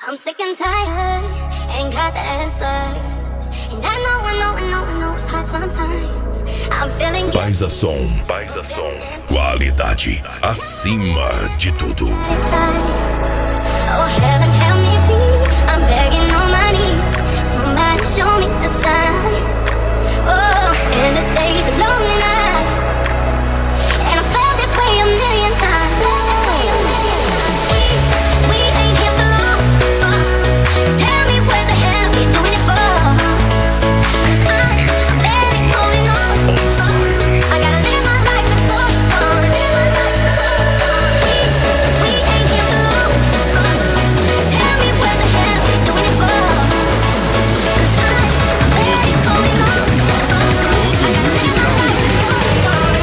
I'm sick and tired, ain't got the answers. And I know it's hard sometimes. I'm feeling Paisa Som. Qualidade acima de tudo. Oh, heaven help me please, I'm begging on my knees. Somebody show me a sign. Oh, endless days and lonely nights, and I felt this way a million times. We ain't here for long, so tell me where the hell we doing it for? 'Cause I'm barely holding on. I gotta live my life before it's gone. We ain't here for long, so tell me where the hell we doing it for? 'Cause I'm barely holding on. I gotta live my life before it's gone.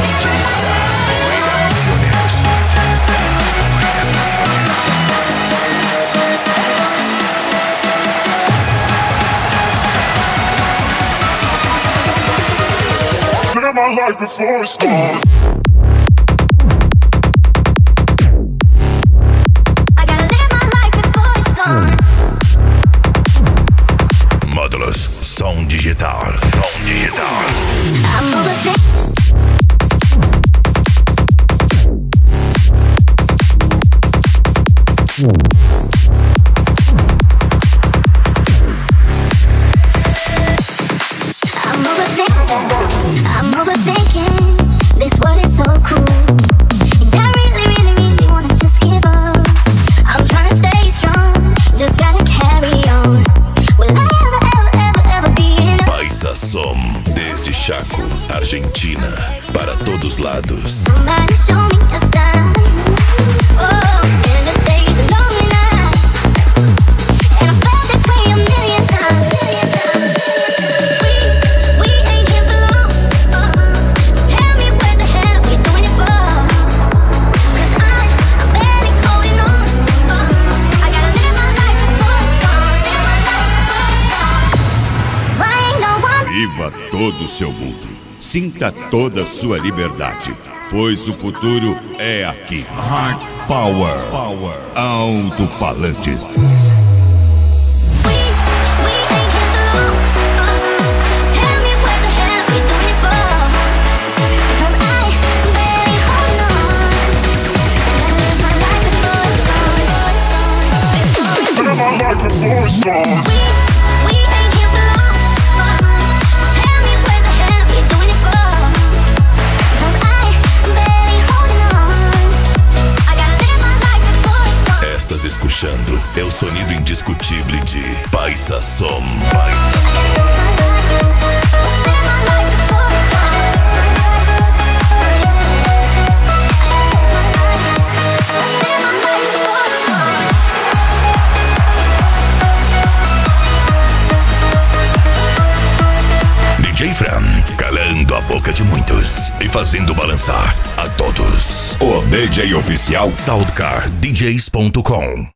Live my life before it's gone. I gotta live my life before it's gone. Módulos Som Digital. I'm overthinking. I'm overthinking this world is so cruel. And I really wanna just give up. I'm trying to stay strong, just gotta carry on. Will I ever be enough? Paisa Som. Desde Chaco, Argentina, para todos lados. Somebody show me a sign. Oh, endless days and lonely nights, and I felt this way a million times. We ain't here for long, so tell me where the hell we doing it for? 'Cause I'm barely holding on. I gotta live my life before it's gone. Why ain't no one? Viva todo o seu mundo. Sinta toda a sua liberdade, pois o futuro é aqui. Hard Power. Alto-falantes. We ain't here for long, so tell me where the hell we doing it for? 'Cause I'm barely holding on. Gotta live my life before it's gone. Live my life before it's gone. We ain't here for long, so tell me where the hell we doing it for? 'Cause I'm barely holding on. I gotta live my life before it's gone. Estás escuchando el sonido indiscutível de Paisa Som. DJ Fran, calando a boca de muitos e fazendo balançar a todos. O DJ oficial SoundCardDJs.com